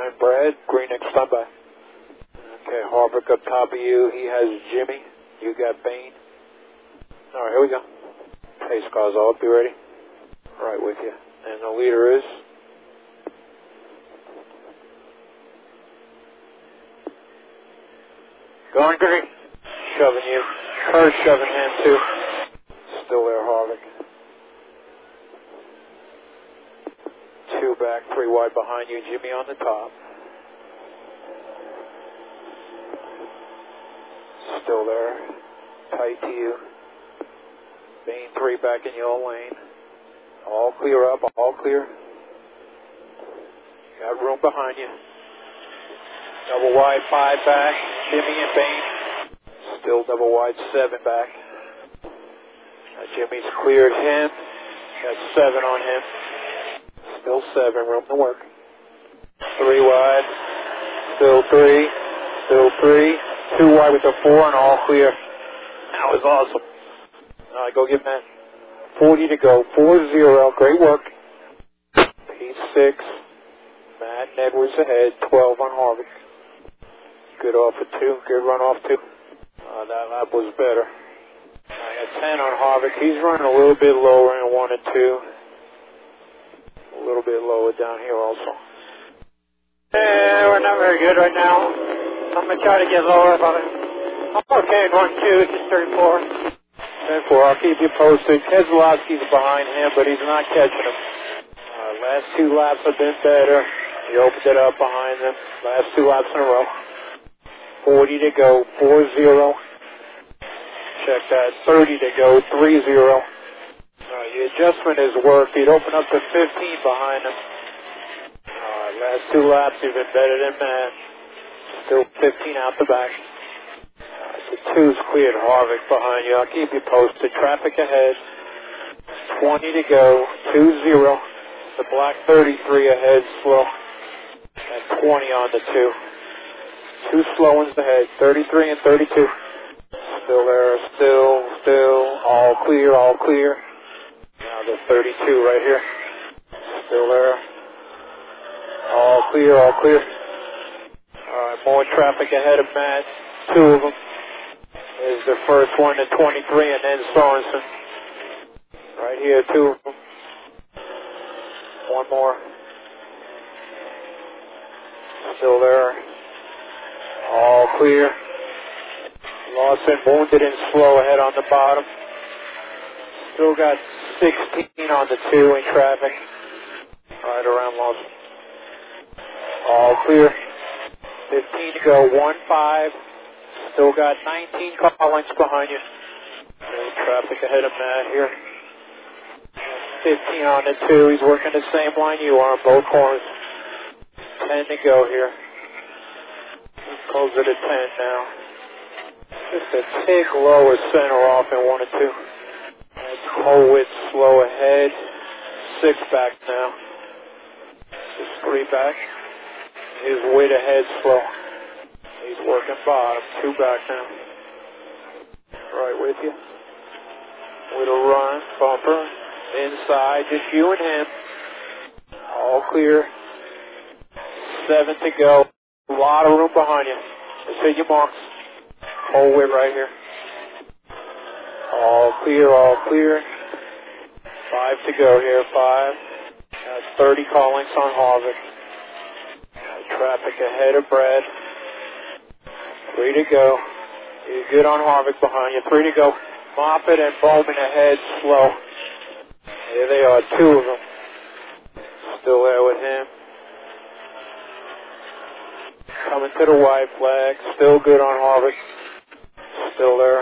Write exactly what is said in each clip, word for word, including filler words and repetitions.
behind Brad. Green X standby. Okay, Harvick up top of you. He has Jimmy. You got Bain. All right, here we go. Pace cars all up. You ready? Right with you. And the leader is? Going green. Shoving you. Her shoving him too. Still there, Harvick. Two back, three wide behind you. Jimmy on the top. Still there. Tight to you. Bain three back in your lane. All clear up, all clear. Got room behind you. Double wide, five back. Jimmy and Bain. Still double wide, seven back. Now Jimmy's cleared him. Got seven on him. Still seven, room to work. Three wide. Still three. Still three. Two wide with the four and all clear. That was awesome. All right, go get Matt. forty to go. four zero. Great work. P six. Matt and Edwards ahead. twelve on Harvick. Good off of two. Good run off two. Uh, that lap was better. I got ten on Harvick. He's running a little bit lower in one and two. A little bit lower down here also. Yeah, we're not very good right now. I'm going to try to get lower, but I'm okay in one two, just thirty-four. ten four, I'll keep you posted. Keselowski's behind him, but he's not catching him. Uh, last two laps have been better. He opened it up behind them. Last two laps in a row. forty to go, four zero. Check that. thirty to go, three zero. Uh, the adjustment has worked. He'd open up to fifteen behind him. Uh, last two laps, he's been better than that. Still fifteen out the back. Uh, the two's cleared Harvick behind you. I'll keep you posted. Traffic ahead. twenty to go, two zero. The black thirty-three ahead, slow. And twenty on the two. Two slow ones ahead, thirty-three and thirty-two. Still there, still, still, all clear, all clear. Now the thirty-two right here. Still there. All clear, all clear. Alright, more traffic ahead of Matt. Two of them. Is the first one at twenty-three and then Sorensen. Right here, two of them. One more. Still there. All clear. Lawson wounded and slow ahead on the bottom. Still got sixteen on the two in traffic. Right around Lawson. All clear. fifteen to go, one five. Still got nineteen car lengths behind you. There's traffic ahead of Matt here. fifteen on the two. He's working the same line you are on both corners. ten to go here. Close it at ten now. Just a tick lower center off in one and two. That's Colwitz slow ahead. Six back now. Just three back. His weight ahead slow. He's working bottom. Two back now. Right with you. With a run. Bumper. Inside. Just you and him. All clear. Seven to go. A lot of room behind you. Just hit your marks. Whole width right here. All clear, all clear. Five to go here. Five. That's thirty car lengths on Harvick. Traffic ahead of Brad. Three to go. He's good on Harvick behind you. Three to go. Moffitt and Bowman ahead, slow. Here they are, two of them. Still there with him. Coming to the white flag. Still good on Harvick. Still there.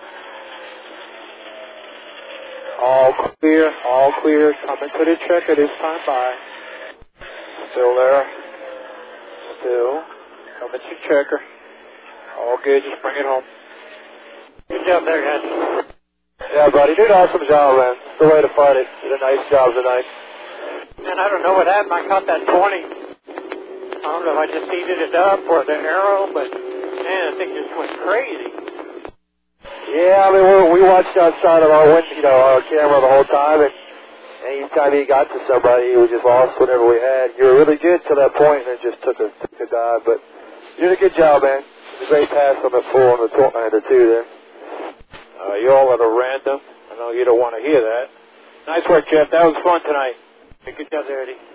All clear, all clear. Coming to the checker this time by. Still there. Still. Coming to checker. All good, just bring it home. Good job there, guys. Yeah, buddy, did an awesome job, man. The way to fight it. Did a nice job tonight. Man, I don't know what happened. I caught that twenty. I don't know if I just heated it up or the arrow, but man, the thing just went crazy. Yeah, I mean, we we watched outside of our window, you know, our camera the whole time, and anytime he got to somebody, he was just lost whenever we had. You were really good to that point, and it just took a, took a dive. But you did a good job, man. It was a great pass on the four and the, tw- and the two there. Uh, you all at a random. I know you don't want to hear that. Nice work, Jeff. That was fun tonight. Good job there, Eddie.